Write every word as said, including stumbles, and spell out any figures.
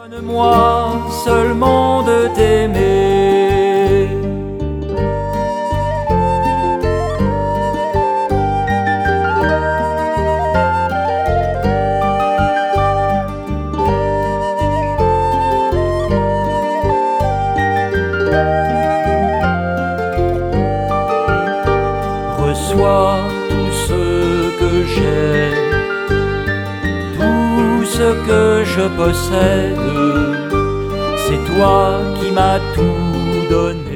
Donne-moi seulement de t'aimer. Reçois tout ce que j'ai, tout ce que je possède, c'est toi qui m'as tout donné.